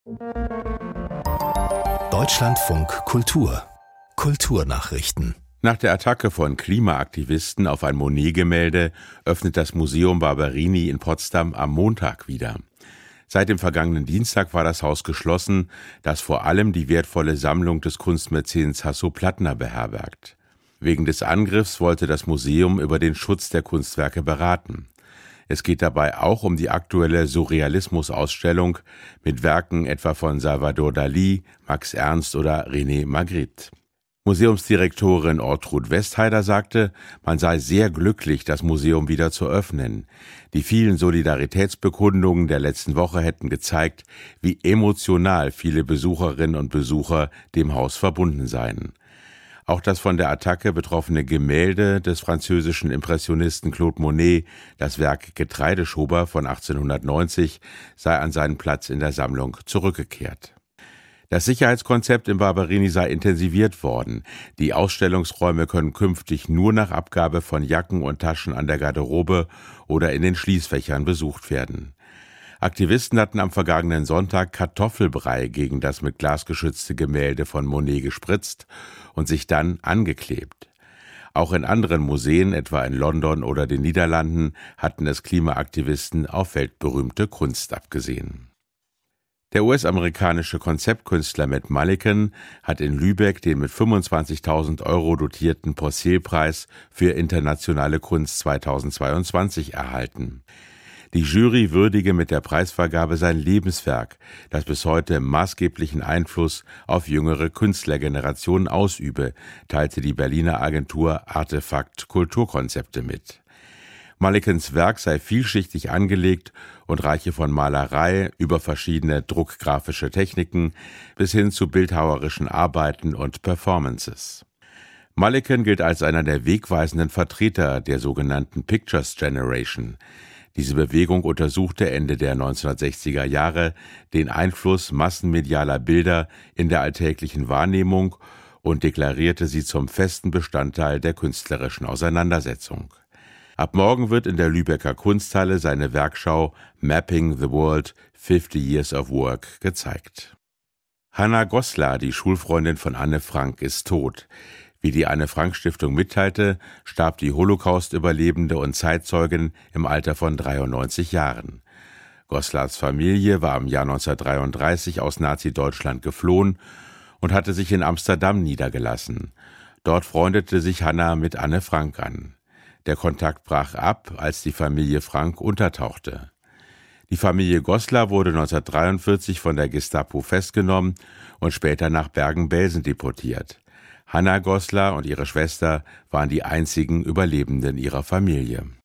Deutschlandfunk Kultur Kulturnachrichten. Nach der Attacke von Klimaaktivisten auf ein Monet-Gemälde öffnet das Museum Barberini in Potsdam am Montag wieder. Seit dem vergangenen Dienstag war das Haus geschlossen, das vor allem die wertvolle Sammlung des Kunstmäzens Hasso-Plattner beherbergt. Wegen des Angriffs wollte das Museum über den Schutz der Kunstwerke beraten. Es geht dabei auch um die aktuelle Surrealismus-Ausstellung mit Werken etwa von Salvador Dalí, Max Ernst oder René Magritte. Museumsdirektorin Ortrud Westheider sagte, man sei sehr glücklich, das Museum wieder zu öffnen. Die vielen Solidaritätsbekundungen der letzten Woche hätten gezeigt, wie emotional viele Besucherinnen und Besucher dem Haus verbunden seien. Auch das von der Attacke betroffene Gemälde des französischen Impressionisten Claude Monet, das Werk Getreideschober von 1890, sei an seinen Platz in der Sammlung zurückgekehrt. Das Sicherheitskonzept im Barberini sei intensiviert worden. Die Ausstellungsräume können künftig nur nach Abgabe von Jacken und Taschen an der Garderobe oder in den Schließfächern besucht werden. Aktivisten hatten am vergangenen Sonntag Kartoffelbrei gegen das mit Glas geschützte Gemälde von Monet gespritzt und sich dann angeklebt. Auch in anderen Museen, etwa in London oder den Niederlanden, hatten es Klimaaktivisten auf weltberühmte Kunst abgesehen. Der US-amerikanische Konzeptkünstler Matt Mullican hat in Lübeck den mit 25.000 € dotierten Possehl-Preis für internationale Kunst 2022 erhalten. Die Jury würdige mit der Preisvergabe sein Lebenswerk, das bis heute maßgeblichen Einfluss auf jüngere Künstlergenerationen ausübe, teilte die Berliner Agentur Artefakt Kulturkonzepte mit. Mullicans Werk sei vielschichtig angelegt und reiche von Malerei über verschiedene druckgrafische Techniken bis hin zu bildhauerischen Arbeiten und Performances. Mullican gilt als einer der wegweisenden Vertreter der sogenannten Pictures Generation. Diese Bewegung untersuchte Ende der 1960er Jahre den Einfluss massenmedialer Bilder in der alltäglichen Wahrnehmung und deklarierte sie zum festen Bestandteil der künstlerischen Auseinandersetzung. Ab morgen wird in der Lübecker Kunsthalle seine Werkschau Mapping the World 50 Years of Work gezeigt. Hanna Goslar, die Schulfreundin von Anne Frank, ist tot. Wie die Anne-Frank-Stiftung mitteilte, starb die Holocaust-Überlebende und Zeitzeugin im Alter von 93 Jahren. Goslars Familie war im Jahr 1933 aus Nazi-Deutschland geflohen und hatte sich in Amsterdam niedergelassen. Dort freundete sich Hanna mit Anne Frank an. Der Kontakt brach ab, als die Familie Frank untertauchte. Die Familie Goslar wurde 1943 von der Gestapo festgenommen und später nach Bergen-Belsen deportiert. Hanna Goslar und ihre Schwester waren die einzigen Überlebenden ihrer Familie.